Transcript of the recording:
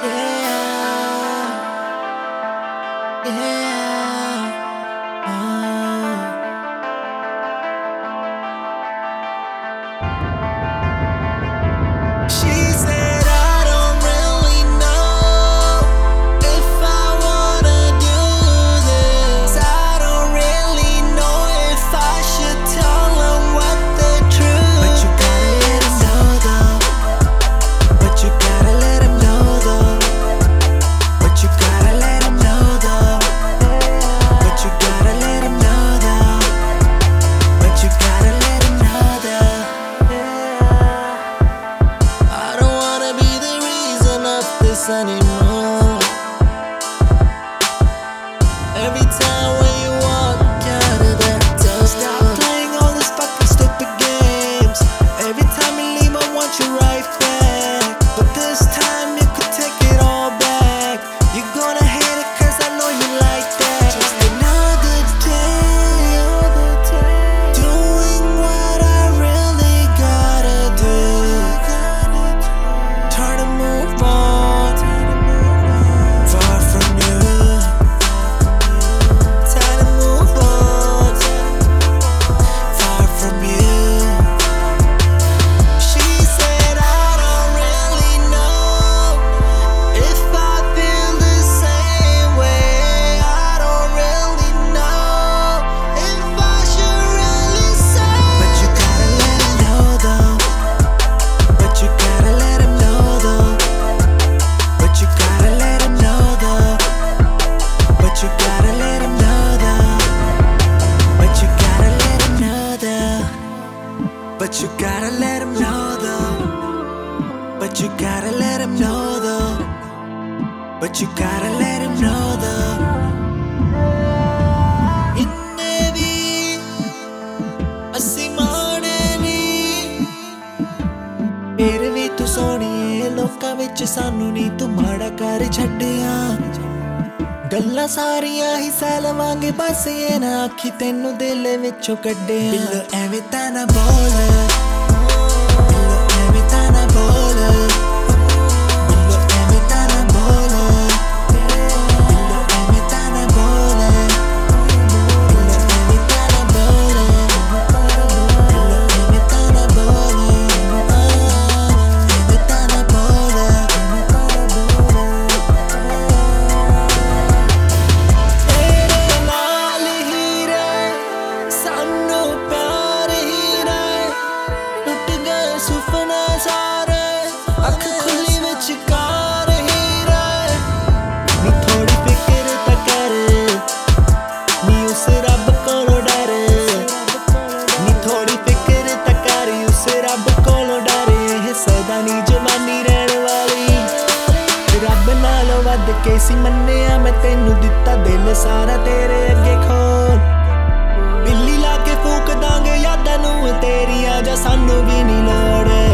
Anymore. Every time when you walk out of that door, stop playing all these fucking stupid games. Every time you leave I want you right back, but this time you could take it all back. You're gonna hate it cause I know you like that. Just another day, doing what I really gotta do. Try to move on. But you gotta let him know though. But you gotta let him know though. But you gotta let him know though. Inne vi assi maane ni, fir vi tu soniye lokaं vich sanu ni tu maada kar chhaddiya. गल्लां सारियां ही cell वांगे बस ये ना आखी तेनू दिल विचों कड्डिया. बिल्लो एवें तां ना बोल, बिल्लो एवें तां ना बोल, बिल्लो एवें तां ना बोल, बिल्लो एवें तां ना बोल, बिल्लो एवें तां ना बोल, बिल्लो एवें तां ना बोल, एवें तां ना बोल. के सी मन्निया मैं तेनू दिता दिल सारा तेरे अगे खोल. बिल्ली ला के फूक दांगे यादां नू तेरियां जा सानू भी नी लोड़.